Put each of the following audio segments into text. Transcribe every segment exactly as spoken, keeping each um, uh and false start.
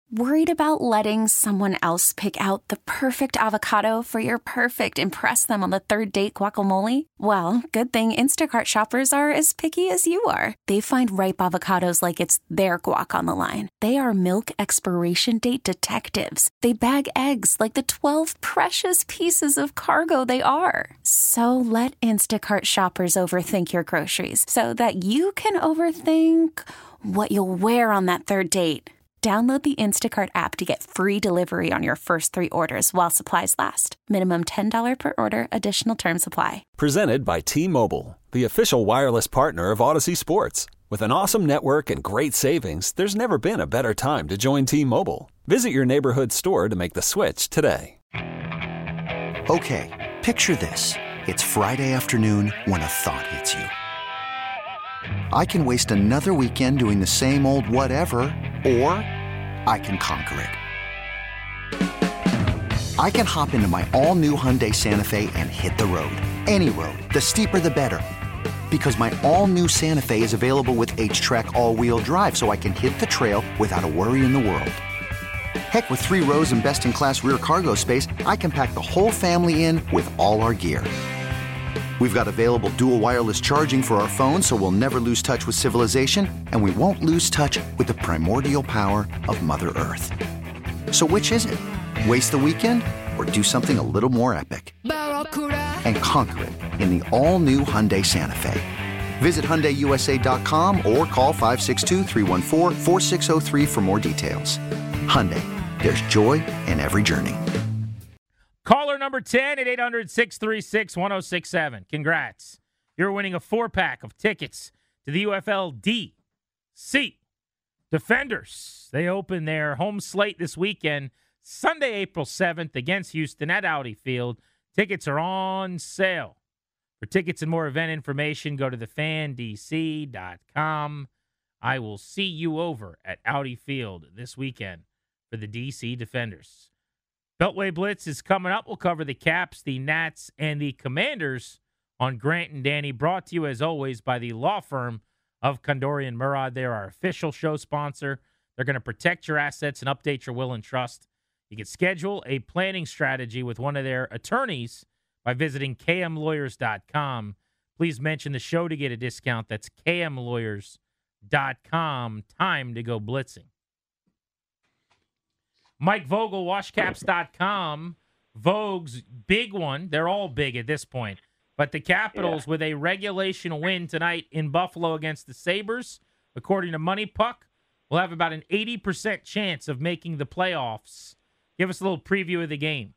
Worried about letting someone else pick out the perfect avocado for your perfect impress them on the third date guacamole? Well, good thing Instacart shoppers are as picky as you are. They find ripe avocados like it's their guac on the line. They are milk expiration date detectives. They bag eggs like the twelve precious pieces of cargo they are. So let Instacart shoppers overthink your groceries so that you can overthink what you'll wear on that third date. Download the Instacart app to get free delivery on your first three orders while supplies last. Minimum ten dollars per order. Additional terms apply. Presented by T-Mobile, the official wireless partner of Odyssey Sports. With an awesome network and great savings, there's never been a better time to join T-Mobile. Visit your neighborhood store to make the switch today. Okay, picture this. It's Friday afternoon when a thought hits you. I can waste another weekend doing the same old whatever, or I can conquer it. I can hop into my all-new Hyundai Santa Fe and hit the road. Any road. The steeper, the better. Because my all-new Santa Fe is available with H-Track all-wheel drive, so I can hit the trail without a worry in the world. Heck, with three rows and best-in-class rear cargo space, I can pack the whole family in with all our gear. We've got available dual wireless charging for our phones, so we'll never lose touch with civilization, and we won't lose touch with the primordial power of Mother Earth. So which is it? Waste the weekend or do something a little more epic? And conquer it in the all-new Hyundai Santa Fe. Visit Hyundai U S A dot com or call five six two, three one four, four six zero three for more details. Hyundai, there's joy in every journey. Caller number ten at eight hundred, six three six, one oh six seven. Congrats. You're winning a four-pack of tickets to the U F L D C Defenders. They open their home slate this weekend, Sunday, April seventh, against Houston at Audi Field. Tickets are on sale. For tickets and more event information, go to the fan d c dot com. I will see you over at Audi Field this weekend for the D C Defenders. Beltway Blitz is coming up. We'll cover the Caps, the Nats, and the Commanders on Grant and Danny, brought to you, as always, by the law firm of Condori and Murad. They're our official show sponsor. They're going to protect your assets and update your will and trust. You can schedule a planning strategy with one of their attorneys by visiting k m lawyers dot com. Please mention the show to get a discount. That's k m lawyers dot com. Time to go blitzing. Mike Vogel, washcaps dot com. Vogue's big one. They're all big at this point. But the Capitals yeah. with a regulation win tonight in Buffalo against the Sabres, according to Money Puck, will have about an eighty percent chance of making the playoffs. Give us a little preview of the game.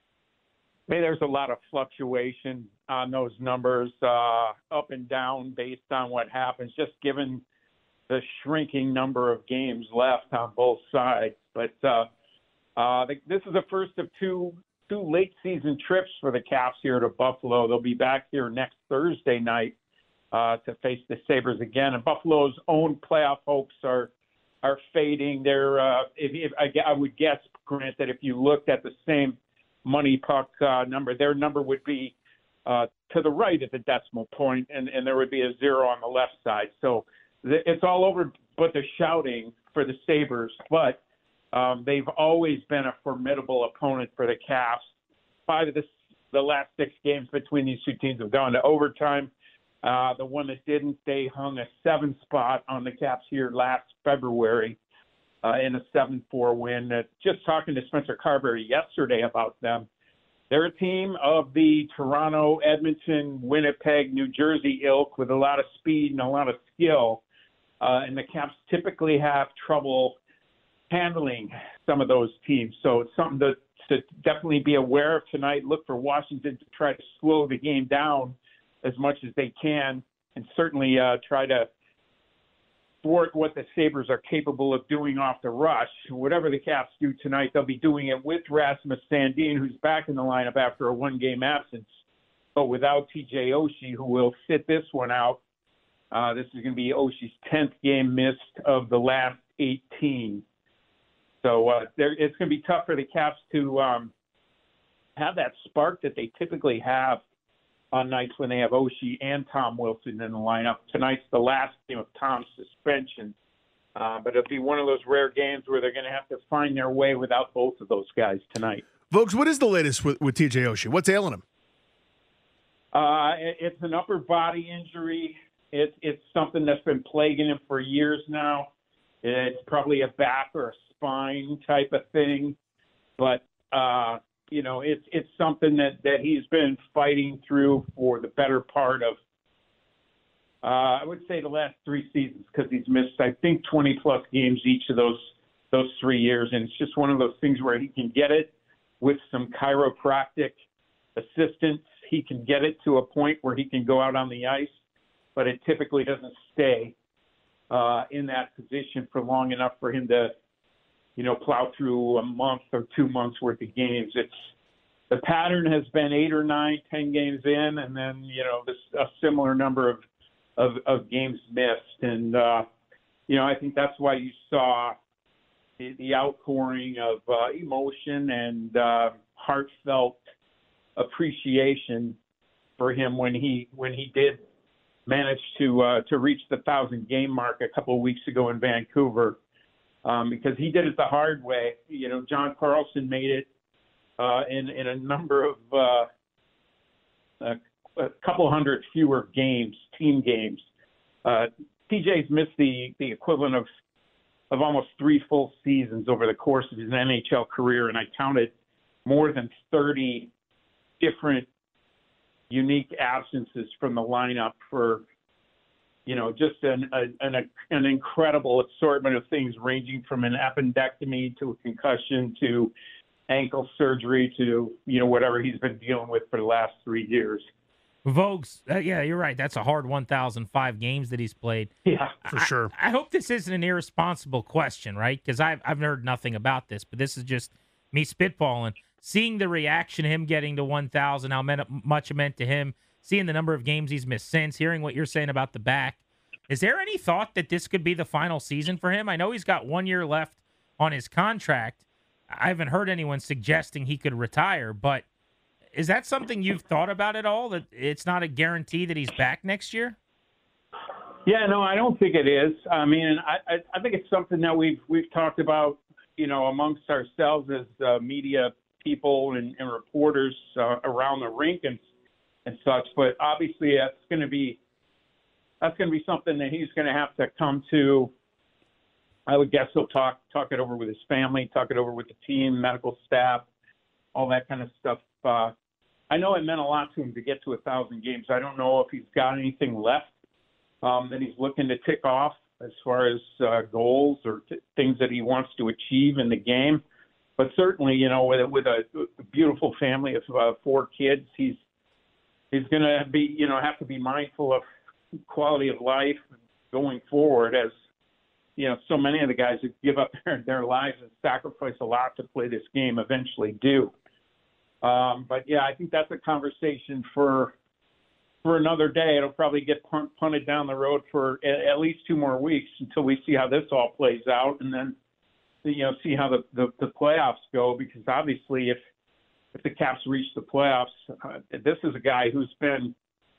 Hey, there's a lot of fluctuation on those numbers, uh, up and down based on what happens, just given the shrinking number of games left on both sides. But uh, uh, this is the first of two two late season trips for the Caps here to Buffalo. They'll be back here next Thursday night uh, to face the Sabres again. And Buffalo's own playoff hopes are are fading. They're, uh, if, if I, I would guess, Grant, that if you looked at the same Money Puck uh, number, their number would be uh, to the right at the decimal point, and, and there would be a zero on the left side. So th- it's all over but the shouting for the Sabres. But um, they've always been a formidable opponent for the Caps. Five of the, the last six games between these two teams have gone to overtime. Uh, the one that didn't, they hung a seven spot on the Caps here last February uh, in a seven four win. Uh, just talking to Spencer Carberry yesterday about them, they're a team of the Toronto, Edmonton, Winnipeg, New Jersey ilk with a lot of speed and a lot of skill. Uh, and the Caps typically have trouble handling some of those teams. So it's something to, to definitely be aware of tonight. Look for Washington to try to slow the game down as much as they can, and certainly uh, try to thwart what the Sabres are capable of doing off the rush. Whatever the Caps do tonight, they'll be doing it with Rasmus Sandin, who's back in the lineup after a one-game absence, but without T J Oshie, who will sit this one out. Uh, this is going to be Oshie's tenth game missed of the last eighteen. So uh, it's going to be tough for the Caps to um, have that spark that they typically have on nights when they have Oshie and Tom Wilson in the lineup. Tonight's the last game of Tom's suspension. Uh, but it'll be one of those rare games where they're going to have to find their way without both of those guys tonight. Vokes, what is the latest with, with T J Oshie? What's ailing him? Uh, it, it's an upper body injury. It, it's something that's been plaguing him for years now. It's probably a back or a spine type of thing. But, uh, you know, it's it's something that, that he's been fighting through for the better part of, uh, I would say, the last three seasons, because he's missed, I think, twenty-plus games each of those those three years. And it's just one of those things where he can get it with some chiropractic assistance. He can get it to a point where he can go out on the ice, but it typically doesn't stay uh, in that position for long enough for him to, you know, plow through a month or two months worth of games. It's the pattern has been eight or nine, ten games in, and then, you know, this a similar number of of, of games missed. And, uh, you know, I think that's why you saw the, the outpouring of uh, emotion and uh, heartfelt appreciation for him when he when he did manage to uh, to reach the thousand game mark a couple of weeks ago in Vancouver, um, because he did it the hard way. You know, John Carlson made it uh, in in a number of uh, a, a couple hundred fewer games, team games. Uh, T J's missed the the equivalent of of almost three full seasons over the course of his N H L career, and I counted more than thirty different unique absences from the lineup for, you know, just an, a, an, an incredible assortment of things ranging from an appendectomy to a concussion to ankle surgery to, you know, whatever he's been dealing with for the last three years. Vokes, uh, yeah, you're right. That's a hard one thousand five games that he's played. Yeah, for sure. I, I hope this isn't an irresponsible question, right? Because I've, I've heard nothing about this, but this is just me spitballing. Seeing the reaction, him getting to one thousand, how much it meant to him, seeing the number of games he's missed since, hearing what you're saying about the back. Is there any thought that this could be the final season for him? I know he's got one year left on his contract. I haven't heard anyone suggesting he could retire, but is that something you've thought about at all, that it's not a guarantee that he's back next year? Yeah, no, I don't think it is. I mean, I, I, I think it's something that we've we've talked about, you know, amongst ourselves as uh, media people and, and reporters uh, around the rink and and such. But obviously, that's going to be that's going to be something that he's going to have to come to. I would guess he'll talk talk it over with his family, talk it over with the team, medical staff, all that kind of stuff. Uh, I know it meant a lot to him to get to a thousand games. I don't know if he's got anything left um, that he's looking to tick off as far as uh, goals or t- things that he wants to achieve in the game. But certainly, you know, with, with a beautiful family of uh, four kids, he's he's going to be, you know, have to be mindful of quality of life going forward, as, you know, so many of the guys that give up their, their lives and sacrifice a lot to play this game eventually do. Um, but, yeah, I think that's a conversation for for another day. It'll probably get punt, punted down the road for a, at least two more weeks until we see how this all plays out, and then, you know, see how the, the, the playoffs go, because obviously if if the Caps reach the playoffs, uh, this is a guy who's been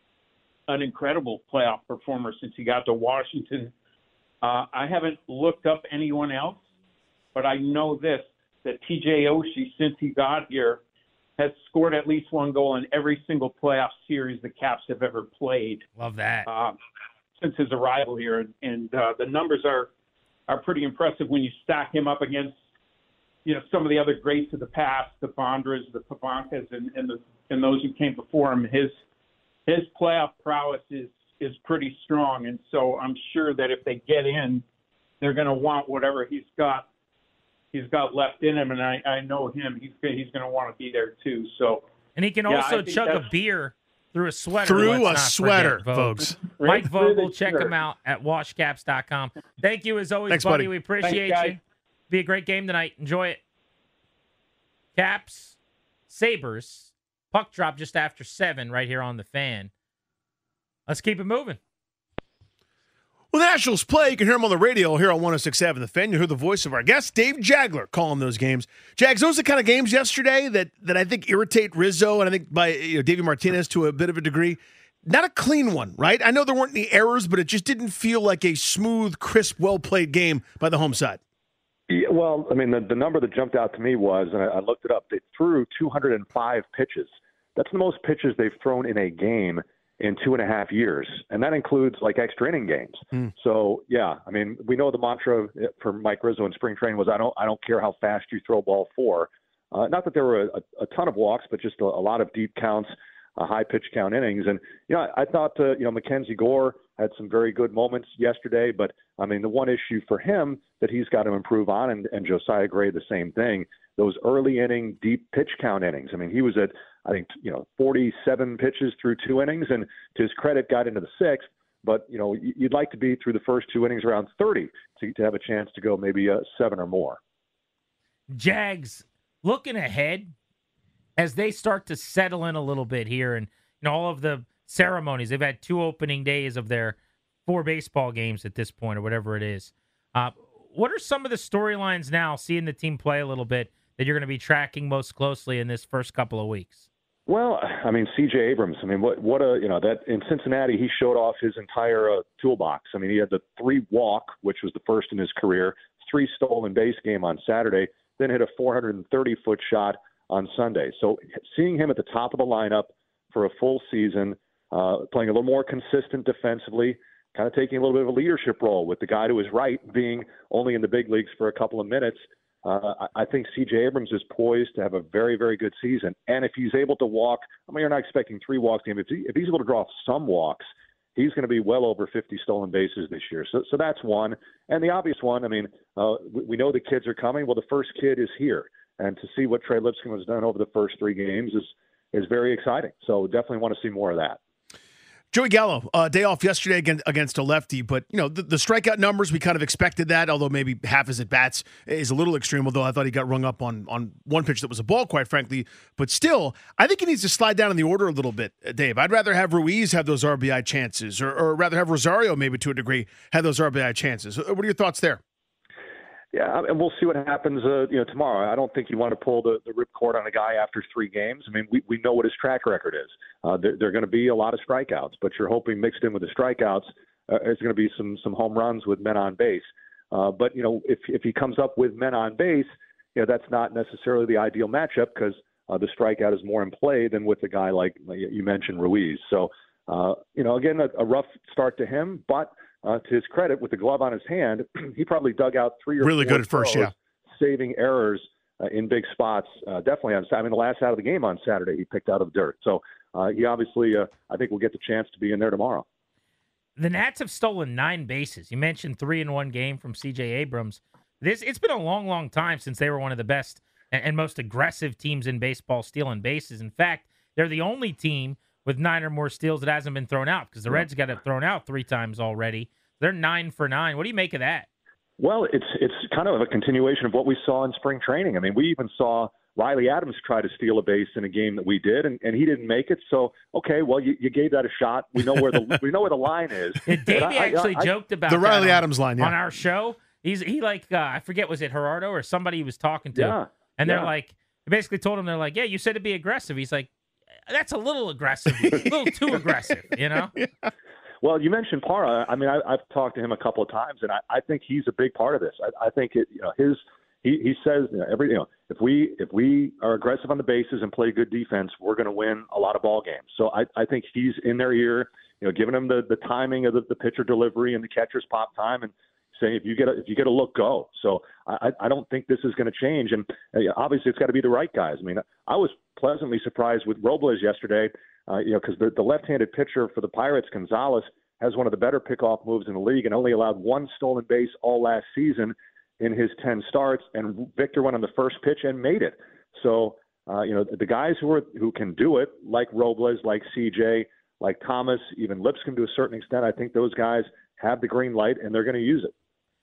an incredible playoff performer since he got to Washington. Uh, I haven't looked up anyone else, but I know this, that T J Oshie, since he got here, has scored at least one goal in every single playoff series the Caps have ever played. Love that. Uh, since his arrival here. And, and uh, the numbers are are pretty impressive when you stack him up against, you know, some of the other greats of the past, the Bondras, the Pavankas, and, and, the, and those who came before him. His his playoff prowess is, is pretty strong, and so I'm sure that if they get in, they're going to want whatever he's got he's got left in him, and I, I know him. He's he's going to want to be there too. So, and he can yeah, also chug a beer through a sweater. Through a sweater, forget, folks. Mike Vogel, check him out at washcaps dot com. Thank you as always, Thanks, buddy. buddy. We appreciate Thanks, you. Be a great game tonight. Enjoy it. Caps, Sabres, puck drop just after seven right here on the Fan. Let's keep it moving. Well, the Nationals play. You can hear them on the radio here on one oh six point seven The Fan. You hear the voice of our guest, Dave Jagler, calling those games. Jags, those are the kind of games yesterday that that I think irritate Rizzo, and I think by you know, Davey Martinez to a bit of a degree. not a clean one, right? I know there weren't any errors, but it just didn't feel like a smooth, crisp, well-played game by the home side. Yeah, well, I mean, the, the number that jumped out to me was, and I, I looked it up, they threw two hundred five pitches. That's the most pitches they've thrown in a game in two and a half years, and that includes like extra inning games. Mm. So yeah, I mean, we know the mantra for Mike Rizzo in spring training was I don't I don't care how fast you throw a ball for. Uh, not that there were a, a ton of walks, but just a, a lot of deep counts, uh, high pitch count innings. And you know, I, I thought uh, you know Mackenzie Gore had some very good moments yesterday, but I mean, the one issue for him that he's got to improve on, and, and Josiah Gray the same thing. Those early inning deep pitch count innings. I mean, he was at I think, you know, forty-seven pitches through two innings, and to his credit, got into the sixth. But, you know, you'd like to be through the first two innings around thirty to, to have a chance to go maybe uh, seven or more. Jags, looking ahead, as they start to settle in a little bit here, and you know, all of the ceremonies, they've had two opening days of their four baseball games at this point, or whatever it is. Uh, what are some of the storylines now, seeing the team play a little bit, that you're going to be tracking most closely in this first couple of weeks? Well, I mean, C J Abrams, I mean, what, what a, you know, that in Cincinnati, he showed off his entire uh, toolbox. I mean, he had the three walk, which was the first in his career, three stolen base game on Saturday, then hit a four hundred thirty foot shot on Sunday. So seeing him at the top of the lineup for a full season, uh, playing a little more consistent defensively, kind of taking a little bit of a leadership role with the guy to his right being only in the big leagues for a couple of minutes. Uh, I think C J Abrams is poised to have a very, very good season. And if he's able to walk, I mean, you're not expecting three walks to him. If, he, if he's able to draw some walks, he's going to be well over fifty stolen bases this year. So, so that's one. And the obvious one, I mean, uh, we, we know the kids are coming. Well, the first kid is here. And to see what Trey Lipscomb has done over the first three games is, is very exciting. So definitely want to see more of that. Joey Gallo, uh, day off yesterday against, against a lefty, but you know the, the strikeout numbers, we kind of expected that, although maybe half his at-bats is a little extreme, although I thought he got rung up on, on one pitch that was a ball, quite frankly. But still, I think he needs to slide down in the order a little bit, Dave. I'd rather have Ruiz have those R B I chances, or, or rather have Rosario maybe to a degree have those R B I chances. What are your thoughts there? Yeah, and we'll see what happens uh, you know, tomorrow. I don't think you want to pull the, the ripcord on a guy after three games. I mean, we, we know what his track record is. Uh, there, there are going to be a lot of strikeouts, but you're hoping mixed in with the strikeouts uh, there's going to be some some home runs with men on base. Uh, but, you know, if if he comes up with men on base, you know, that's not necessarily the ideal matchup because uh, the strikeout is more in play than with a guy like, like you mentioned, Ruiz. So, uh, you know, again, a, a rough start to him, but Uh, to his credit, with the glove on his hand, he probably dug out three or really four good at first, throws, yeah, saving errors uh, in big spots. Uh, definitely on. I mean, the last out of the game on Saturday, he picked out of the dirt. So uh, he obviously, uh, I think, will get the chance to be in there tomorrow. The Nats have stolen nine bases. You mentioned three in one game from C J Abrams. This it's been a long, long time since they were one of the best and, and most aggressive teams in baseball stealing bases. In fact, they're the only team with nine or more steals that hasn't been thrown out because the Reds got it thrown out three times already. They're nine for nine. What do you make of that? Well, it's it's kind of a continuation of what we saw in spring training. I mean, we even saw Riley Adams try to steal a base in a game that we did, and, and he didn't make it. So, okay, well, you, you gave that a shot. We know where the we know where the line is. Davey actually I, I, joked about the Riley on, Adams line yeah. on our show. He's he like uh, I forget was it Gerardo or somebody he was talking to, yeah, and yeah. they're like they basically told him they're like, yeah, you said to be aggressive. He's like, that's a little aggressive, a little too aggressive, you know. Yeah. Well, you mentioned Parra. I mean, I, I've talked to him a couple of times, and I, I think he's a big part of this. I, I think it, you know, his he, he says you know, every you know if we if we are aggressive on the bases and play good defense, we're going to win a lot of ball games. So I, I think he's in their ear, you know, giving them the, the timing of the, the pitcher delivery and the catcher's pop time, and saying if you get a, if you get a look, go. So I, I don't think this is going to change, and uh, obviously it's got to be the right guys. I mean, I was pleasantly surprised with Robles yesterday. Uh, you know, because the, the left-handed pitcher for the Pirates, Gonzalez, has one of the better pickoff moves in the league and only allowed one stolen base all last season in his ten starts. And Victor went on the first pitch and made it. So, uh, you know, the guys who are who can do it, like Robles, like C J, like Thomas, even Lipscomb to a certain extent, I think those guys have the green light and they're going to use it.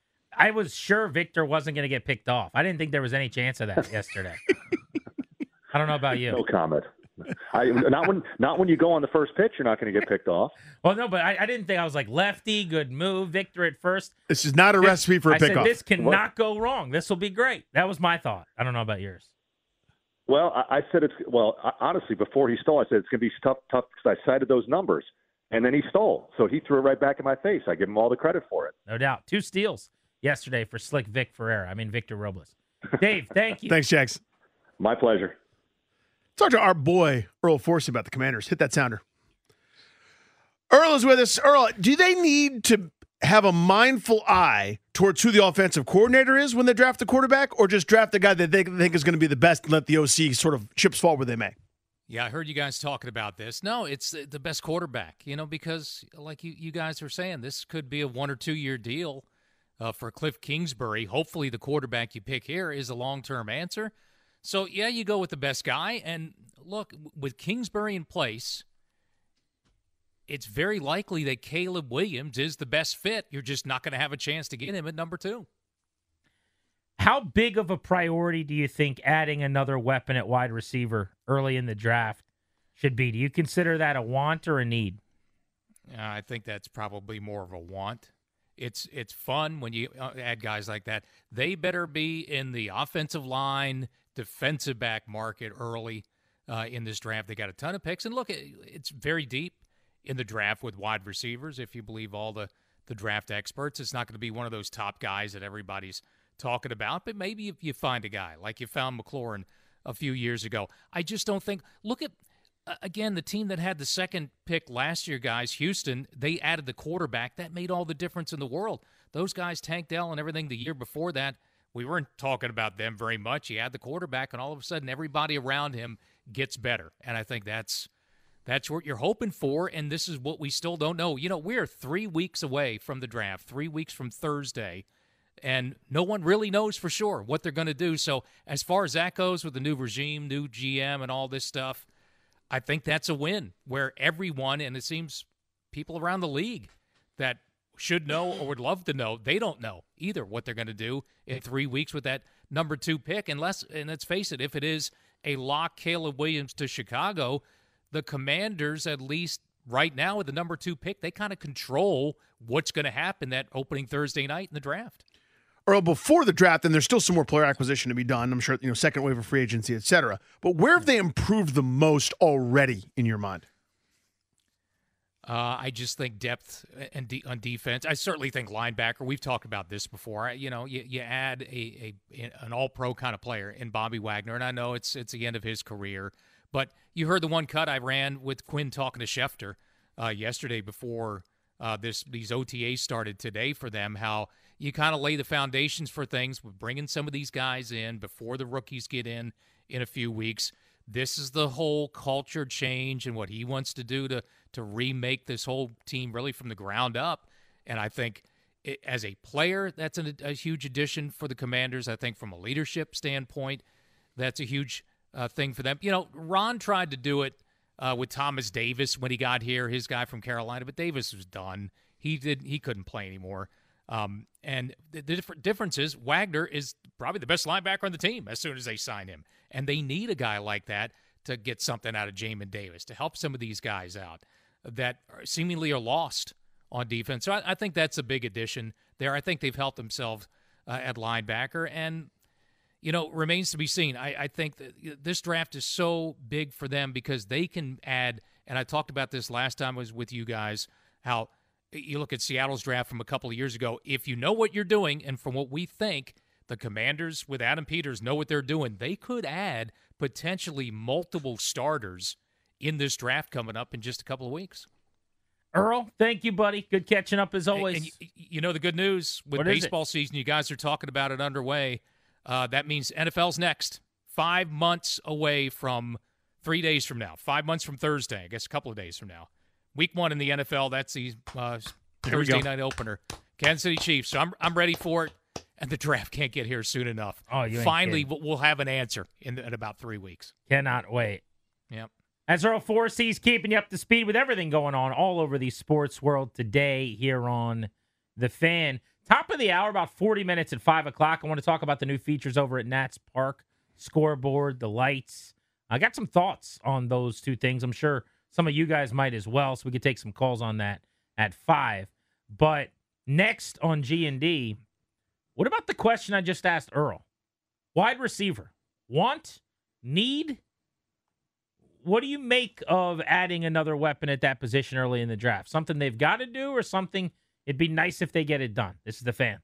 I was sure Victor wasn't going to get picked off. I didn't think there was any chance of that yesterday. I don't know about you. No comment. I, not when not when you go on the first pitch, you're not going to get picked off. Well, no, but I, I didn't think I was like lefty, good move, Victor at first. This is not a this, recipe for a I pickoff. Said, this cannot what? go wrong. This will be great. That was my thought. I don't know about yours. Well, I, I said it's well. Honestly, before he stole, I said it's going to be tough, tough because I cited those numbers. and then he stole. So he threw it right back in my face. I give him all the credit for it. No doubt. Two steals yesterday for Slick Vic Ferreira. I mean, Victor Robles. Dave, thank you. Thanks, Jags. My pleasure. Talk to our boy, Earl Forsey, about the Commanders. Hit that sounder. Earl is with us. Earl, do they need to have a mindful eye towards who the offensive coordinator is when they draft the quarterback, or just draft the guy that they think is going to be the best and let the O C sort of chips fall where they may? Yeah, I heard you guys talking about this. No, it's the best quarterback, you know, because like you, you guys are saying, this could be a one- or two-year deal uh, for Cliff Kingsbury. Hopefully the quarterback you pick here is a long-term answer. So, yeah, you go with the best guy. And, look, with Kingsbury in place, it's very likely that Caleb Williams is the best fit. You're just not going to have a chance to get him at number two. How big of a priority do you think adding another weapon at wide receiver early in the draft should be? Do you consider that a want or a need? Uh, I think that's probably more of a want. It's it's fun when you add guys like that. They better be in the offensive line, defensive back market early uh, in this draft. They got a ton of picks. And look, it's very deep in the draft with wide receivers, if you believe all the, the draft experts. It's not going to be one of those top guys that everybody's talking about, but maybe if you find a guy like you found McLaurin a few years ago. I just don't think – look at, uh, again, the team that had the second pick last year, guys, Houston, they added the quarterback. That made all the difference in the world. Those guys, Tank Dell and everything the year before that, we weren't talking about them very much. You add the quarterback, and all of a sudden everybody around him gets better. And I think that's that's what you're hoping for, and this is what we still don't know. You know, we're three weeks away from the draft, three weeks from Thursday, and no one really knows for sure what they're going to do. So as far as that goes with the new regime, new G M, and all this stuff, I think that's a win where everyone, and it seems people around the league that should know or would love to know, they don't know either what they're going to do in three weeks with that number two pick. Unless, and let's face it, if it is a lock Caleb Williams to Chicago, the Commanders, at least right now with the number two pick, they kind of control what's going to happen that opening Thursday night in the draft. Earl, before the draft, and there's still some more player acquisition to be done, I'm sure, you know, second wave of free agency, et cetera. But where have they improved the most already in your mind? Uh, I just think depth and de- on defense. I certainly think linebacker. We've talked about this before. I, you know, you, you add a, a an all-pro kind of player in Bobby Wagner, and I know it's it's the end of his career, but you heard the one cut I ran with Quinn talking to Schefter uh, yesterday before uh, this these O T As started today for them, how you kind of lay the foundations for things with bringing some of these guys in before the rookies get in in a few weeks. This is the whole culture change and what he wants to do to to remake this whole team really from the ground up. And I think it, as a player, that's an, a huge addition for the Commanders. I think from a leadership standpoint, that's a huge uh, thing for them. You know, Ron tried to do it uh, with Thomas Davis when he got here, his guy from Carolina, but Davis was done. He did he couldn't play anymore. Um, and the, the different difference is Wagner is probably the best linebacker on the team as soon as they sign him. And they need a guy like that to get something out of Jamin Davis, to help some of these guys out that are seemingly are lost on defense. So I, I think that's a big addition there. I think they've helped themselves uh, at linebacker. And, you know, remains to be seen. I, I think that this draft is so big for them because they can add, and I talked about this last time I was with you guys, how you look at Seattle's draft from a couple of years ago. If you know what you're doing, and from what we think, the Commanders with Adam Peters know what they're doing, they could add potentially multiple starters in this draft coming up in just a couple of weeks. Earl, thank you, buddy. Good catching up as always. And, and you know the good news with what baseball season, you guys are talking about it underway. Uh, that means N F L's next. Five months away from three days from now. Five months from Thursday. I guess a couple of days from now. Week one in the N F L. That's the uh, Thursday night opener. Kansas City Chiefs. So I'm I'm ready for it. And the draft can't get here soon enough. Oh, you ain't Finally, kidding. we'll have an answer in, in about three weeks. Cannot wait. Yep. As Earl Forsey's keeping you up to speed with everything going on all over the sports world today here on The Fan. Top of the hour, about forty minutes at five o'clock. I want to talk about the new features over at Nats Park. Scoreboard, the lights. I got some thoughts on those two things. I'm sure some of you guys might as well, so we could take some calls on that at five. But next on G and D, what about the question I just asked Earl? Wide receiver. Want? Need? what do you make of adding another weapon at that position early in the draft? Something they've got to do or something it'd be nice if they get it done? This is the Fan.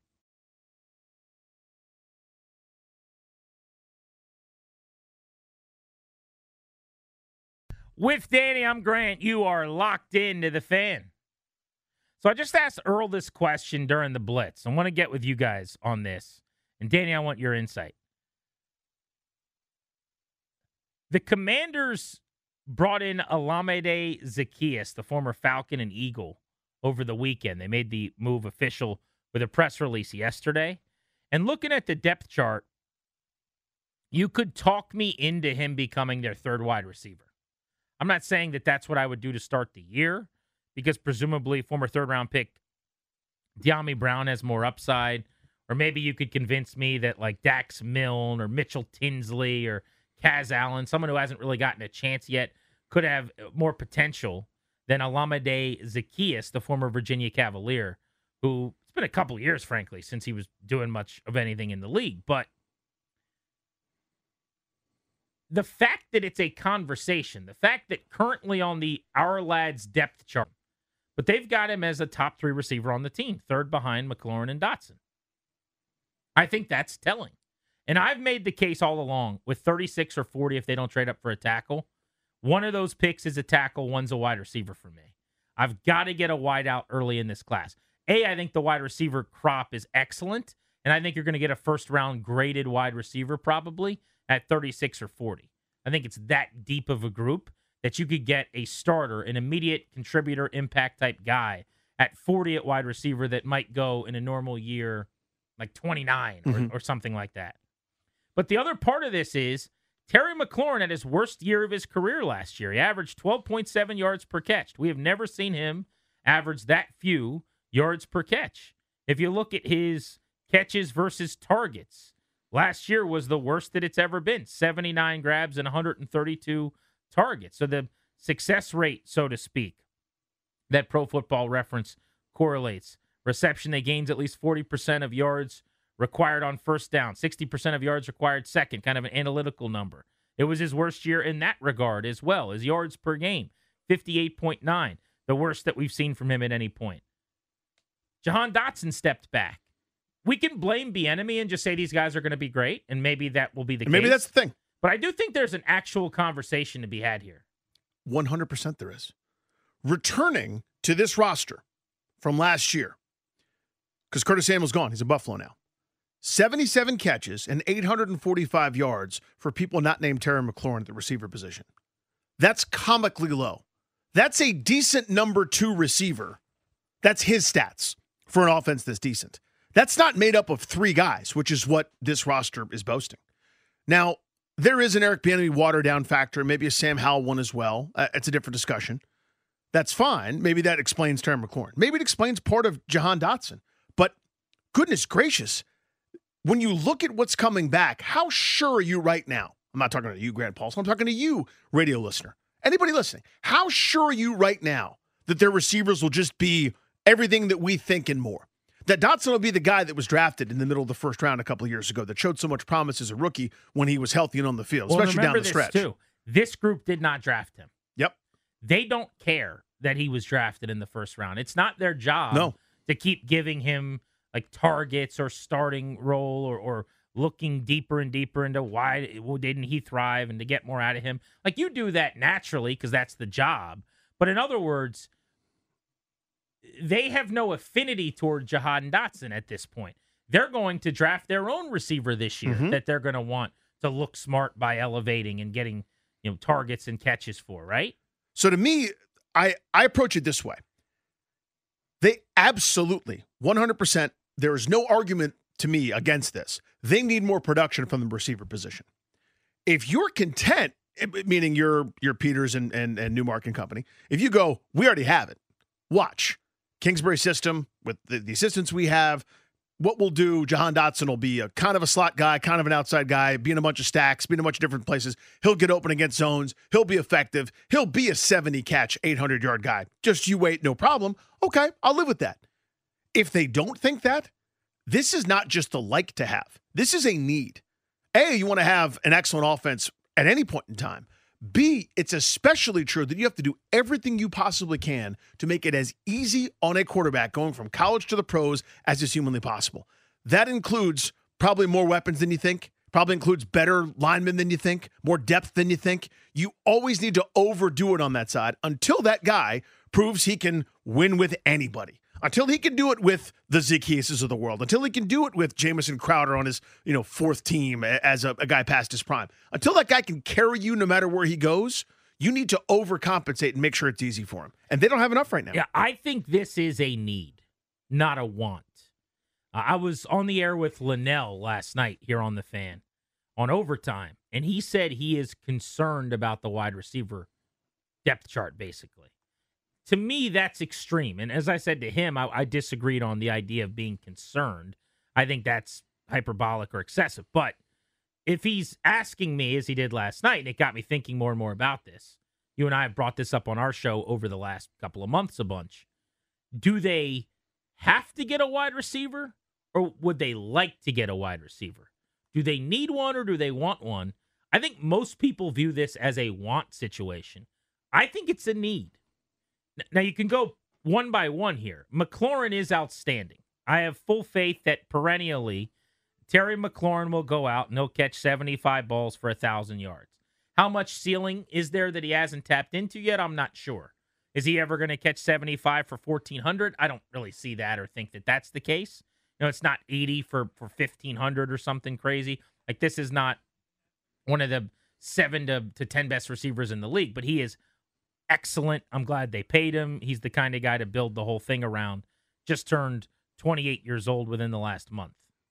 With Danny, I'm Grant. You are locked into the Fan. So I just asked Earl this question during the Blitz. I want to get with you guys on this. And Danny, I want your insight. The Commanders brought in Olamide Zaccheaus, the former Falcon and Eagle, over the weekend. They made the move official with a press release yesterday. And looking at the depth chart, you could talk me into him becoming their third wide receiver. I'm not saying that that's what I would do to start the year, because presumably former third-round pick De'Ami Brown has more upside. Or maybe you could convince me that like Dax Milne or Mitchell Tinsley or Kaz Allen, someone who hasn't really gotten a chance yet, could have more potential than Olamide Zaccheaus, the former Virginia Cavalier, who it's been a couple years, frankly, since he was doing much of anything in the league. But the fact that it's a conversation, the fact that currently on the Our Lads depth chart, but they've got him as a top three receiver on the team, third behind McLaurin and Dotson. I think that's telling. And I've made the case all along with thirty-six or forty if they don't trade up for a tackle. One of those picks is a tackle, one's a wide receiver for me. I've got to get a wide out early in this class. A, I think the wide receiver crop is excellent, and I think you're going to get a first-round graded wide receiver probably at thirty-six or forty. I think it's that deep of a group that you could get a starter, an immediate contributor, impact-type guy at forty at wide receiver that might go in a normal year like twenty-nine mm-hmm. or, or something like that. But the other part of this is Terry McLaurin had his worst year of his career last year. He averaged twelve point seven yards per catch. We have never seen him average that few yards per catch. If you look at his catches versus targets, last year was the worst that it's ever been. seventy-nine grabs and one hundred thirty-two targets. So the success rate, so to speak, that Pro Football Reference correlates. Reception, they gained at least forty percent of yards required on first down, sixty percent of yards required second, kind of an analytical number. It was his worst year in that regard as well. His yards per game, fifty-eight point nine, the worst that we've seen from him at any point. Jahan Dotson stepped back. We can blame Bieniemy and just say these guys are going to be great, and maybe that will be the and case. Maybe that's the thing. But I do think there's an actual conversation to be had here. one hundred percent there is. Returning to this roster from last year, because Curtis Samuel's gone. He's in Buffalo now. seventy-seven catches and eight hundred forty-five yards for people not named Terry McLaurin at the receiver position. That's comically low. That's a decent number two receiver. That's his stats for an offense that's decent. That's not made up of three guys, which is what this roster is boasting. Now, there is an Eric Bieniemy water-down factor, maybe a Sam Howell one as well. Uh, it's a different discussion. That's fine. Maybe that explains Terry McLaurin. Maybe it explains part of Jahan Dotson. But goodness gracious, when you look at what's coming back, how sure are you right now? I'm not talking to you, Grant Paulson. I'm talking to you, radio listener. Anybody listening, how sure are you right now that their receivers will just be everything that we think and more? That Dotson will be the guy that was drafted in the middle of the first round a couple of years ago that showed so much promise as a rookie when he was healthy and on the field, well, especially down the this stretch. Too. This group did not draft him. Yep. They don't care that he was drafted in the first round. It's not their job no. to keep giving him like targets or starting role or, or looking deeper and deeper into why didn't he thrive and to get more out of him. Like you do that naturally because that's the job. But in other words, they have no affinity toward Jahan Dotson at this point. They're going to draft their own receiver this year mm-hmm. that they're going to want to look smart by elevating and getting, you know, targets and catches for, right? So to me, I, I approach it this way. They absolutely, one hundred percent, there is no argument to me against this. They need more production from the receiver position. If you're content, meaning you're, you're Peters and, and, and Newmark and company, if you go, we already have it, watch. Kingsbury system with the, the assistants we have, what we'll do, Jahan Dotson will be a kind of a slot guy, kind of an outside guy, be in a bunch of stacks, be in a bunch of different places. He'll get open against zones. He'll be effective. He'll be a seventy-catch, eight hundred-yard guy. Just you wait, no problem. Okay, I'll live with that. If they don't think that, this is not just a like to have. This is a need. A, you want to have an excellent offense at any point in time. B, it's especially true that you have to do everything you possibly can to make it as easy on a quarterback going from college to the pros as is humanly possible. That includes probably more weapons than you think, probably includes better linemen than you think, more depth than you think. You always need to overdo it on that side until that guy proves he can win with anybody. Until he can do it with the Zeke Hieses of the world, until he can do it with Jamison Crowder on his, you know, fourth team as a, a guy past his prime. Until that guy can carry you no matter where he goes, you need to overcompensate and make sure it's easy for him. And they don't have enough right now. Yeah, I think this is a need, not a want. Uh, I was on the air with Linnell last night here on The Fan on Overtime, and he said he is concerned about the wide receiver depth chart, basically. To me, that's extreme. And as I said to him, I, I disagreed on the idea of being concerned. I think that's hyperbolic or excessive. But if he's asking me, as he did last night, and it got me thinking more and more about this, you and I have brought this up on our show over the last couple of months a bunch. Do they have to get a wide receiver, or would they like to get a wide receiver? Do they need one, or do they want one? I think most people view this as a want situation. I think it's a need. Now, you can go one by one here. McLaurin is outstanding. I have full faith that perennially Terry McLaurin will go out and he'll catch seventy-five balls for one thousand yards. How much ceiling is there that he hasn't tapped into yet? I'm not sure. Is he ever going to catch seventy-five for fourteen hundred? I don't really see that or think that that's the case. You know, it's not eighty for, for fifteen hundred or something crazy. Like, this is not one of the seven to, to ten best receivers in the league, but he is excellent. I'm glad they paid him. He's the kind of guy to build the whole thing around. Just turned twenty-eight years old within the last month.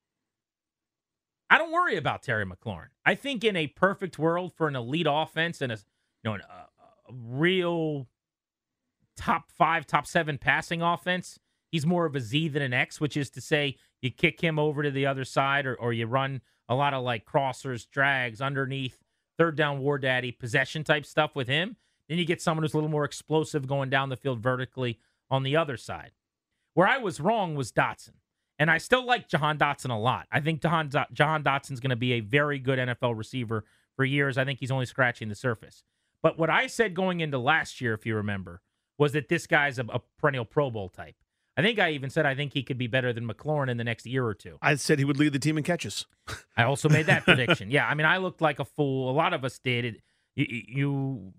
I don't worry about Terry McLaurin. I think in a perfect world for an elite offense and a, you know, a, a real top five, top seven passing offense, he's more of a Z than an X, which is to say you kick him over to the other side or, or you run a lot of like crossers, drags underneath, third down war daddy, possession type stuff with him. Then you get someone who's a little more explosive going down the field vertically on the other side. Where I was wrong was Dotson. And I still like Jahan Dotson a lot. I think Jahan, Jahan Dotson's going to be a very good N F L receiver for years. I think he's only scratching the surface. But what I said going into last year, if you remember, was that this guy's a, a perennial Pro Bowl type. I think I even said I think he could be better than McLaurin in the next year or two. I said he would lead the team in catches. I also made that prediction. Yeah, I mean, I looked like a fool. A lot of us did. It, you... you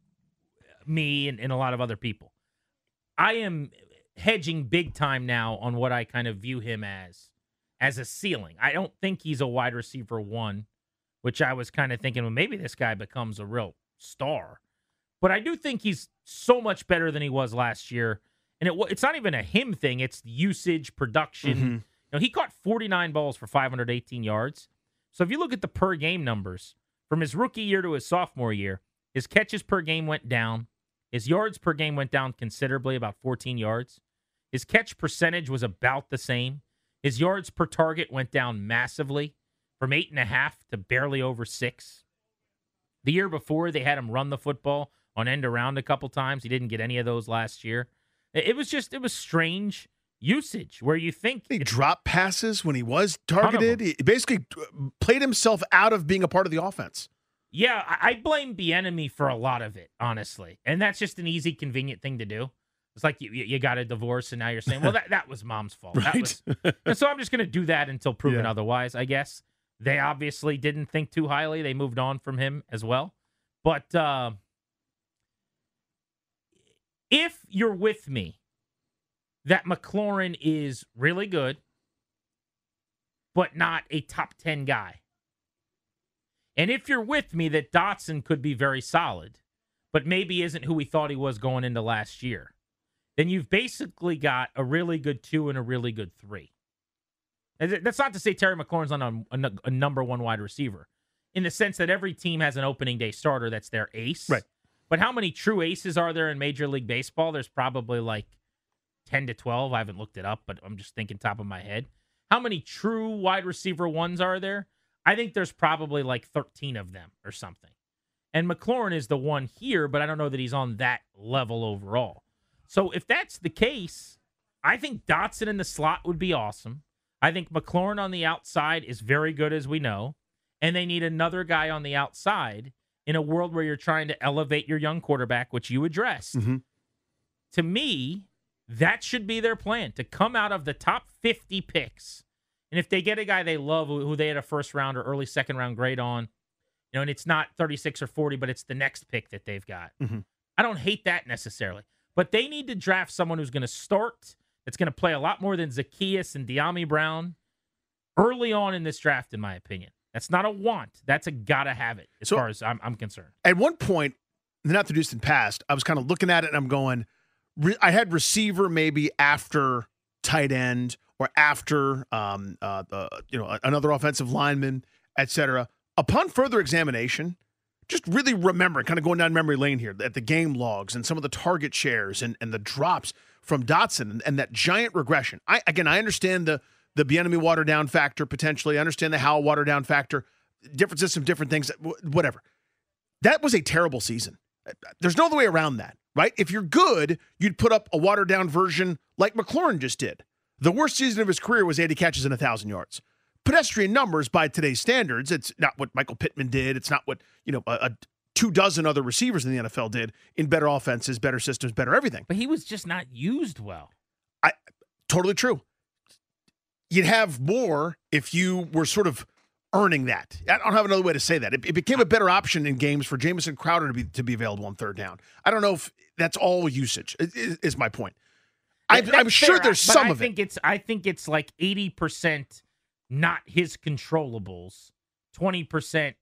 me and, and a lot of other people. I am hedging big time now on what I kind of view him as as a ceiling. I don't think he's a wide receiver one, which I was kind of thinking, well, maybe this guy becomes a real star. But I do think he's so much better than he was last year. And it, it's not even a him thing. It's usage, production. Mm-hmm. You know, he caught forty-nine balls for five hundred eighteen yards. So if you look at the per game numbers from his rookie year to his sophomore year, his catches per game went down. His yards per game went down considerably, about fourteen yards. His catch percentage was about the same. His yards per target went down massively from eight and a half to barely over six. The year before, they had him run the football on end around a couple times. He didn't get any of those last year. It was just, it was strange usage where you think he dropped passes when he was targeted. He basically played himself out of being a part of the offense. Yeah, I blame Bieniemy for a lot of it, honestly. And that's just an easy, convenient thing to do. It's like you you got a divorce and now you're saying, well, that, that was mom's fault. Right? That was, and so I'm just going to do that until proven Yeah. otherwise, I guess. They obviously didn't think too highly. They moved on from him as well. But uh, if you're with me that McLaurin is really good, but not a top ten guy, and if you're with me that Dotson could be very solid, but maybe isn't who we thought he was going into last year, then you've basically got a really good two and a really good three. And that's not to say Terry McLaurin's not a, a, a number one wide receiver, in the sense that every team has an opening day starter that's their ace. Right. But how many true aces are there in Major League Baseball? There's probably like ten to twelve. I haven't looked it up, but I'm just thinking top of my head. How many true wide receiver ones are there? I think there's probably like thirteen of them or something. And McLaurin is the one here, but I don't know that he's on that level overall. So if that's the case, I think Dotson in the slot would be awesome. I think McLaurin on the outside is very good, as we know. And they need another guy on the outside. in a world where you're trying to elevate your young quarterback, which you addressed. Mm-hmm. To me, that should be their plan, to come out of the top fifty picks. And if they get a guy they love who they had a first round or early second round grade on, you know, and it's not thirty-six or forty, but it's the next pick that they've got. Mm-hmm. I don't hate that necessarily. But they need to draft someone who's going to start, that's going to play a lot more than Zacchaeus and De'Ami Brown early on in this draft, in my opinion. That's not a want. That's a gotta have it, as so, far as I'm, I'm concerned. At one point, not the distant past, I was kind of looking at it and I'm going, re- I had receiver maybe after tight end or after um, uh, the, you know, another offensive lineman, et cetera. Upon further examination, just really remembering, kind of going down memory lane here, at the game logs and some of the target shares and, and the drops from Dotson and, and that giant regression. I again, I understand the the Bieniemy water down factor potentially. I understand the Howell water down factor. Different system, different things, whatever. That was a terrible season. There's no other way around that, right? If you're good, you'd put up a watered down version like McLaurin just did. The worst season of his career was eighty catches and one thousand yards. Pedestrian numbers by today's standards. It's not what Michael Pittman did. It's not what, you know, a, a two dozen other receivers in the N F L did in better offenses, better systems, better everything. But he was just not used well. I totally true. You'd have more if you were sort of earning that. I don't have another way to say that. It, it became a better option in games for Jamison Crowder to be to be available on third down. I don't know if that's all usage, is, is my point. I, I'm sure there's some I of think it. It's, I think it's like eighty percent not his controllables, twenty percent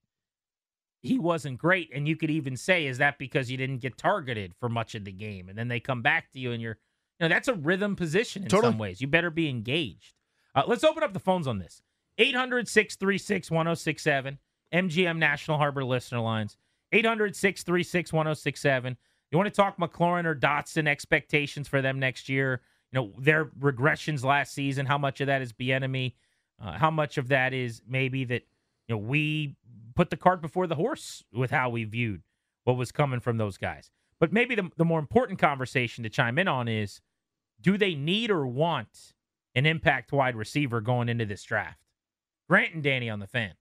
he wasn't great. And you could even say, is that because you didn't get targeted for much of the game? And then they come back to you and you're, you know, that's a rhythm position in Totally. some ways. You better be engaged. Uh, let's open up the phones on this. eight hundred, six three six, one oh six seven, M G M National Harbor listener lines. eight hundred, six three six, one oh six seven. You want to talk McLaurin or Dotson expectations for them next year? You know, their regressions last season, how much of that is Bieniemy? Uh, how much of that is maybe that, you know, we put the cart before the horse with how we viewed what was coming from those guys. But maybe the, the more important conversation to chime in on is, do they need or want an impact wide receiver going into this draft? Grant and Danny on the Fan.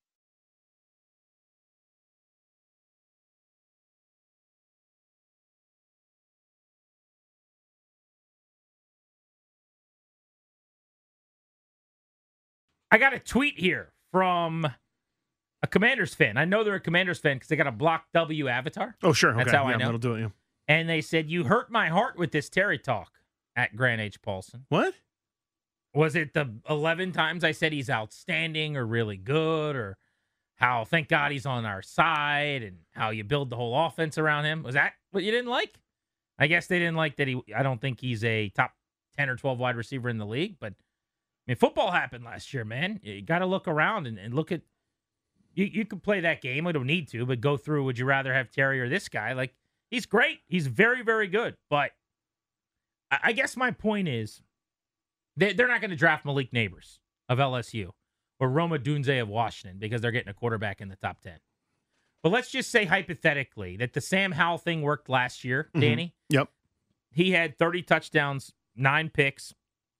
I got a tweet here from a Commanders fan. I know they're a Commanders fan because they got a block W avatar. Oh, sure. That's okay. how yeah, I know. That'll do it, yeah. And they said, you hurt my heart with this Terry talk at Grant H. Paulson. What? Was it the eleven times I said he's outstanding or really good, or how thank God he's on our side and how you build the whole offense around him? Was that what you didn't like? I guess they didn't like that he, I don't think he's a top ten or twelve wide receiver in the league, but I mean, football happened last year, man. You got to look around and, and look at, you, you could play that game. We don't need to, but go through, would you rather have Terry or this guy? Like, he's great. He's very, very good. But I, I guess my point is, they, they're not going to draft Malik Neighbors of L S U or Roma Dunze of Washington because they're getting a quarterback in the top ten. But let's just say hypothetically that the Sam Howell thing worked last year, Mm-hmm. Danny. Yep. He had thirty touchdowns, nine picks,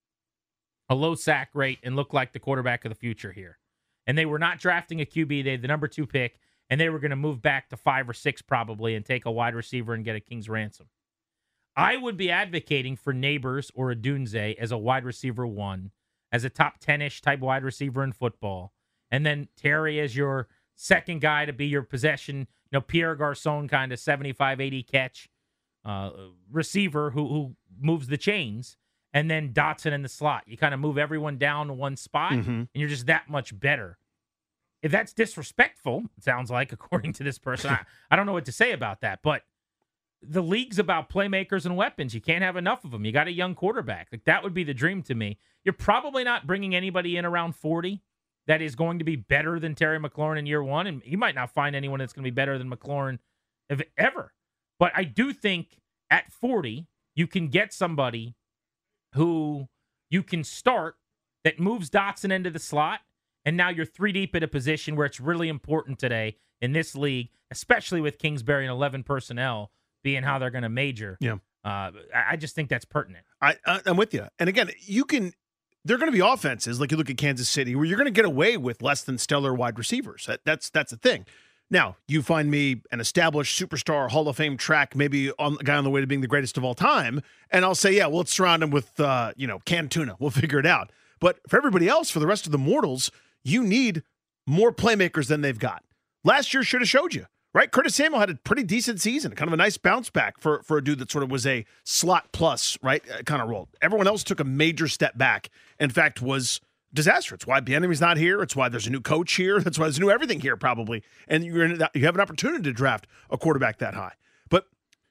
a low sack rate, and looked like the quarterback of the future here. And they were not drafting a Q B. They had the number two pick, and they were going to move back to five or six probably and take a wide receiver and get a king's ransom. I would be advocating for Neighbors or a Dunze as a wide receiver one, as a top ten-ish type wide receiver in football, and then Terry as your second guy to be your possession, you know, Pierre Garçon kind of seventy-five, eighty catch uh, receiver who, who moves the chains. And then Dotson in the slot. You kind of move everyone down to one spot, Mm-hmm. and you're just that much better. If that's disrespectful, it sounds like, according to this person, I, I don't know what to say about that. But the league's about playmakers and weapons. You can't have enough of them. You got a young quarterback. Like, that would be the dream to me. You're probably not bringing anybody in around forty that is going to be better than Terry McLaurin in year one, and you might not find anyone that's going to be better than McLaurin if ever. But I do think at forty, you can get somebody who you can start that moves Dotson into the slot, and now you're three deep at a position where it's really important today in this league, especially with Kingsbury and eleven personnel being how they're going to major. Yeah. Uh, I I just think that's pertinent. I, I, I'm with you. And again, you can, there are going to be offenses, like you look at Kansas City, where you're going to get away with less than stellar wide receivers. That, that's, that's the thing. Now, you find me an established superstar Hall of Fame track, maybe on a guy on the way to being the greatest of all time, and I'll say, yeah, well, let's surround him with, uh, you know, canned tuna. We'll figure it out. But for everybody else, for the rest of the mortals, you need more playmakers than they've got. Last year should have showed you, right? Curtis Samuel had a pretty decent season, kind of a nice bounce back for, for a dude that sort of was a slot plus, right, kind of role. Everyone else took a major step back. In fact, was disaster. It's why Bieniemy's not here. It's why there's a new coach here. That's why there's new everything here probably. And you're in, you have an opportunity to draft a quarterback that high. But,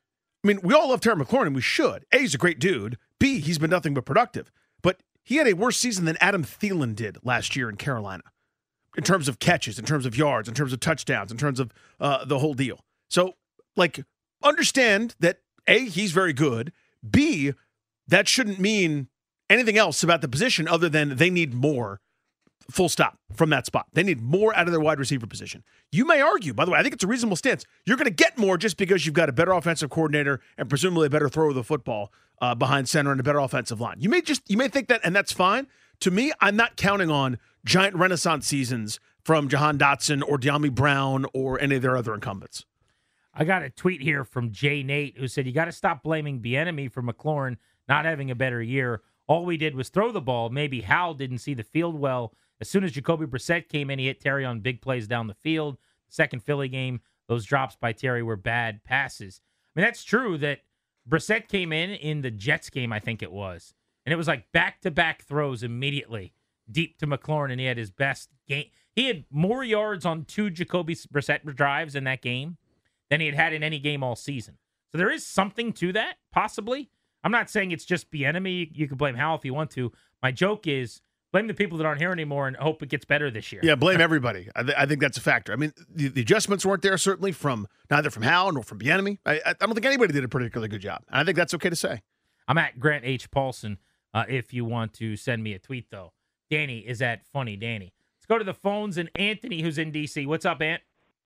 I mean, we all love Terry McLaurin, and we should. A, he's a great dude. B, he's been nothing but productive. But he had a worse season than Adam Thielen did last year in Carolina in terms of catches, in terms of yards, in terms of touchdowns, in terms of uh, the whole deal. So, like, understand that, A, he's very good. B, that shouldn't mean anything else about the position other than they need more, full stop, from that spot. They need more out of their wide receiver position. You may argue, by the way, I think it's a reasonable stance. You're going to get more just because you've got a better offensive coordinator and presumably a better thrower of the football uh, behind center and a better offensive line. You may just you may think that, and that's fine. To me, I'm not counting on giant renaissance seasons from Jahan Dotson or De'Ami Brown or any of their other incumbents. I got a tweet here from Jay Nate who said, you got to stop blaming Bieniemy for McLaurin not having a better year. All we did was throw the ball. Maybe Howell didn't see the field well. As soon as Jacoby Brissett came in, he hit Terry on big plays down the field. Second Philly game, those drops by Terry were bad passes. I mean, that's true that Brissett came in in the Jets game, I think it was, and it was like back-to-back throws immediately deep to McLaurin, and he had his best game. He had more yards on two Jacoby Brissett drives in that game than he had had in any game all season. So there is something to that, possibly. I'm not saying it's just Bieniemy. You can blame Howell if you want to. My joke is blame the people that aren't here anymore and hope it gets better this year. Yeah, blame everybody. I, th- I think that's a factor. I mean, the, the adjustments weren't there, certainly, from neither from Howell nor from Bieniemy. I, I don't think anybody did a particularly good job. And I think that's okay to say. I'm at Grant H. Paulson uh, if you want to send me a tweet, though. Danny is at Funny Danny. Let's go to the phones and Anthony, who's in D C. What's up, Ant?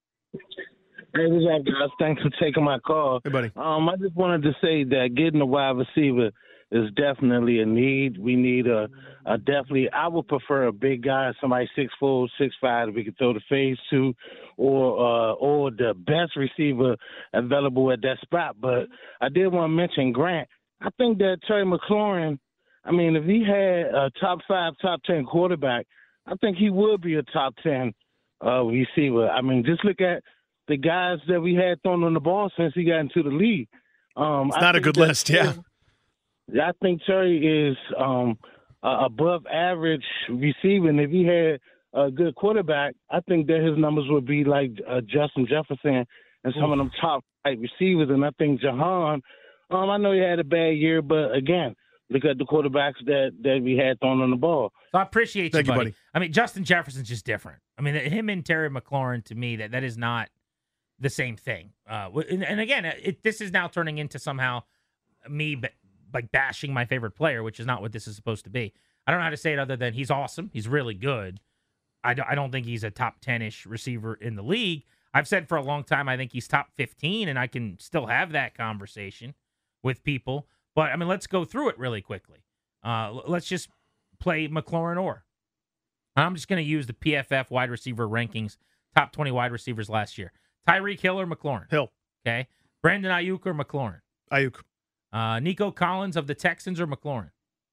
Hey, what's up, guys? Thanks for taking my call. Hey, buddy. Um, I just wanted to say that getting a wide receiver is definitely a need. We need a, a definitely. I would prefer a big guy, somebody six four, six five that we could throw the fades to, or uh, or the best receiver available at that spot. But I did want to mention Grant. I think that Terry McLaurin, I mean, if he had a top five, top ten quarterback, I think he would be a top ten uh, receiver. I mean, just look at the guys that we had thrown on the ball since he got into the league. Um, it's not a good list, yeah. I think Terry is um, uh, above average receiving. If he had a good quarterback, I think that his numbers would be like uh, Justin Jefferson and some Ooh. of them top type receivers. And I think Jahan, um, I know he had a bad year, but again, look at the quarterbacks that, that we had thrown on the ball. So I appreciate you, Thank buddy. you, buddy. I mean, Justin Jefferson's just different. I mean, him and Terry McLaurin, to me, that that is not the same thing. Uh, and, and again, it, this is now turning into somehow me b- like bashing my favorite player, which is not what this is supposed to be. I don't know how to say it other than he's awesome. He's really good. I, do, I don't think he's a top ten-ish receiver in the league. I've said for a long time I think he's top fifteen, and I can still have that conversation with people. But, I mean, let's go through it really quickly. Uh, let's just play McLaurin or. I'm just going to use the P F F wide receiver rankings, top twenty wide receivers last year. Tyreek Hill or McLaurin? Hill. Okay. Brandon Ayuk or McLaurin? Ayuk. Uh, Nico Collins of the Texans or McLaurin?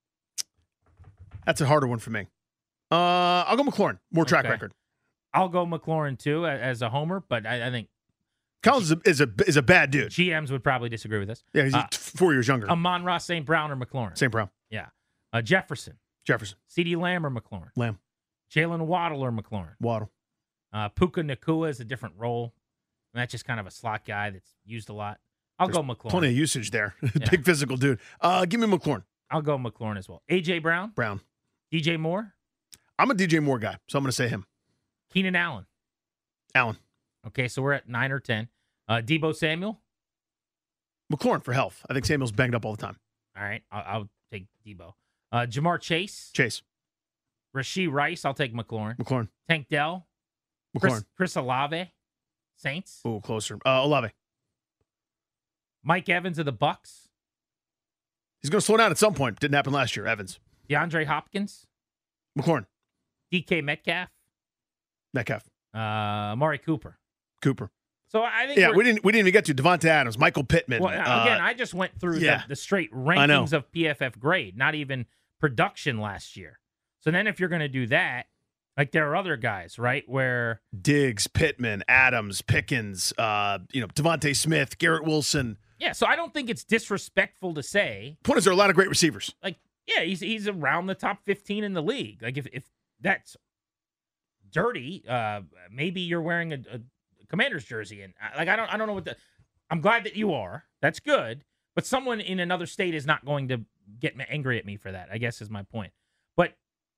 That's a harder one for me. Uh, I'll go McLaurin. More track okay. record. I'll go McLaurin, too, as a homer, but I, I think Collins is a, is a is a bad dude. G Ms would probably disagree with this. Yeah, he's uh, four years younger. Amon-Ra Saint Brown or McLaurin? Saint Brown. Yeah. Uh, Jefferson? Jefferson. CeeDee Lamb or McLaurin? Lamb. Jalen Waddle or McLaurin? Waddle. Uh, Puka Nacua is a different role. And that's just kind of a slot guy that's used a lot. I'll There's go McLaurin. Plenty of usage there. Yeah. Big physical dude. Uh, give me McLaurin. I'll go McLaurin as well. A J Brown? Brown. D J Moore? I'm a D J Moore guy, so I'm going to say him. Keenan Allen? Allen. Okay, so we're at nine or ten. Uh, Deebo Samuel? McLaurin for health. I think Samuel's banged up all the time. All right, I'll, I'll take Deebo. Uh, Jamar Chase? Chase. Rashee Rice? I'll take McLaurin. McLaurin. Tank Dell? McLaurin. Chris, Chris Olave? Saints? Oh, closer. Uh, Olave. Mike Evans of the Bucks? He's going to slow down at some point. Didn't happen last year. Evans. DeAndre Hopkins? McLaurin. D K Metcalf? Metcalf. Uh, Amari Cooper? Cooper. So I think yeah, we didn't we didn't even get to Devontae Adams, Michael Pittman. Well, uh, again, I just went through yeah, the, the straight rankings of P F F grade, not even production last year. So then if you're going to do that, like there are other guys, right, where Diggs, Pittman, Adams, Pickens, uh, you know, Devontae Smith, Garrett Wilson. Yeah, so I don't think it's disrespectful to say. Point is, there are a lot of great receivers. Like, yeah, he's he's around the top fifteen in the league. Like if if that's dirty, uh, maybe you're wearing a, a Commander's jersey, and like I don't I don't know what the. I'm glad that you are. That's good. But someone in another state is not going to get angry at me for that, I guess is my point. But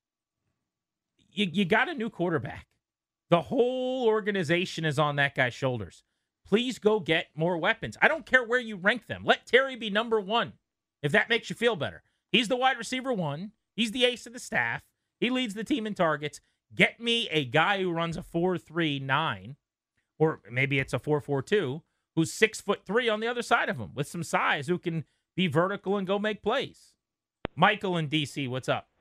you you got a new quarterback. The whole organization is on that guy's shoulders. Please go get more weapons. I don't care where you rank them. Let Terry be number one, if that makes you feel better. He's the wide receiver one. He's the ace of the staff. He leads the team in targets. Get me a guy who runs a four three nine, or maybe it's a four four two, who's six foot three on the other side of him with some size, who can be vertical and go make plays. Michael in D C, what's up?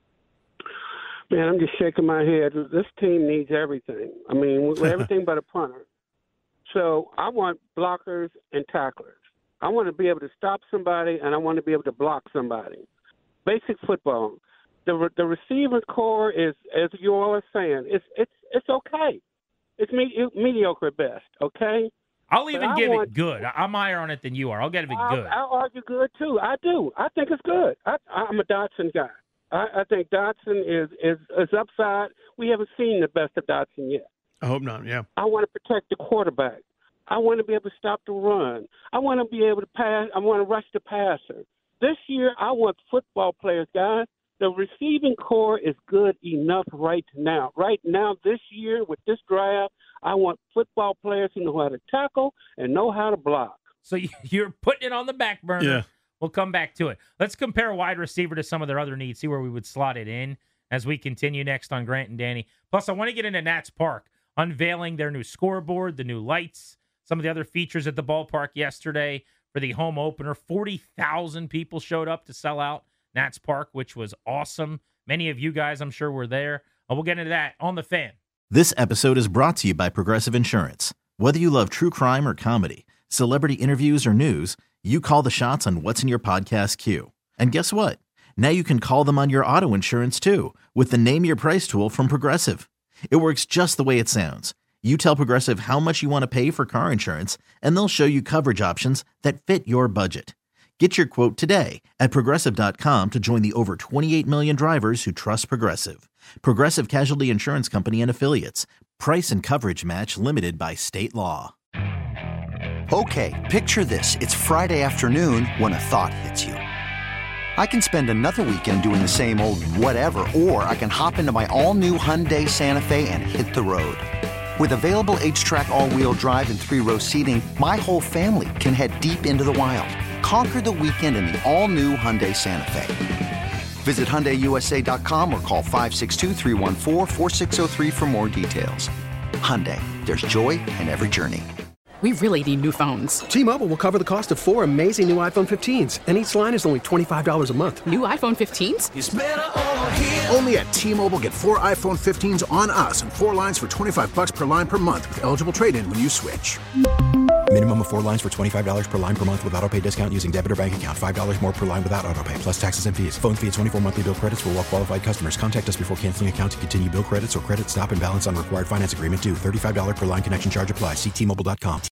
Man, I'm just shaking my head. This team needs everything. I mean, everything but a punter. So I want blockers and tacklers. I want to be able to stop somebody, and I want to be able to block somebody. Basic football. The the receiver core is, as you all are saying, it's it's it's okay. It's me, mediocre at best. Okay. I'll even give want, it good. I'm higher on it than you are. I'll give it I'll, good. I'll argue good too. I do. I think it's good. I, I'm a Dotson guy. I, I think Dotson is, is is upside. We haven't seen the best of Dotson yet. I hope not. Yeah. I want to protect the quarterback. I want to be able to stop the run. I want to be able to pass. I want to rush the passer. This year, I want football players, guys. The receiving core is good enough right now. Right now, this year, with this draft, I want football players who know how to tackle and know how to block. So you're putting it on the back burner. Yeah. We'll come back to it. Let's compare wide receiver to some of their other needs, see where we would slot it in as we continue next on Grant and Danny. Plus, I want to get into Nats Park, unveiling their new scoreboard, the new lights, some of the other features at the ballpark yesterday for the home opener. forty thousand people showed up to sell out Nats Park, which was awesome. Many of you guys, I'm sure, were there. Uh, we'll get into that on The Fan. This episode is brought to you by Progressive Insurance. Whether you love true crime or comedy, celebrity interviews or news, you call the shots on what's in your podcast queue. And guess what? Now you can call them on your auto insurance too with the Name Your Price tool from Progressive. It works just the way it sounds. You tell Progressive how much you want to pay for car insurance, and they'll show you coverage options that fit your budget. Get your quote today at Progressive dot com to join the over twenty-eight million drivers who trust Progressive. Progressive Casualty Insurance Company and Affiliates. Price and coverage match limited by state law. Okay, picture this. It's Friday afternoon when a thought hits you. I can spend another weekend doing the same old whatever, or I can hop into my all-new Hyundai Santa Fe and hit the road. With available H-Track all-wheel drive and three-row seating, my whole family can head deep into the wild. Conquer the weekend in the all-new Hyundai Santa Fe. Visit Hyundai U S A dot com or call five six two, three one four, four six zero three for more details. Hyundai, there's joy in every journey. We really need new phones. T-Mobile will cover the cost of four amazing new iPhone fifteens, and each line is only twenty-five dollars a month. New iPhone fifteens? It's better over here. Only at T-Mobile, get four iPhone fifteens on us and four lines for twenty-five dollars per line per month with eligible trade-in when you switch. Minimum of four lines for twenty-five dollars per line per month with autopay discount using debit or bank account. five dollars more per line without autopay, plus taxes and fees. Phone fee at twenty-four monthly bill credits for well-qualified customers. Contact us before canceling account to continue bill credits or credit stop and balance on required finance agreement due. thirty-five dollars per line connection charge applies. See T Mobile dot com.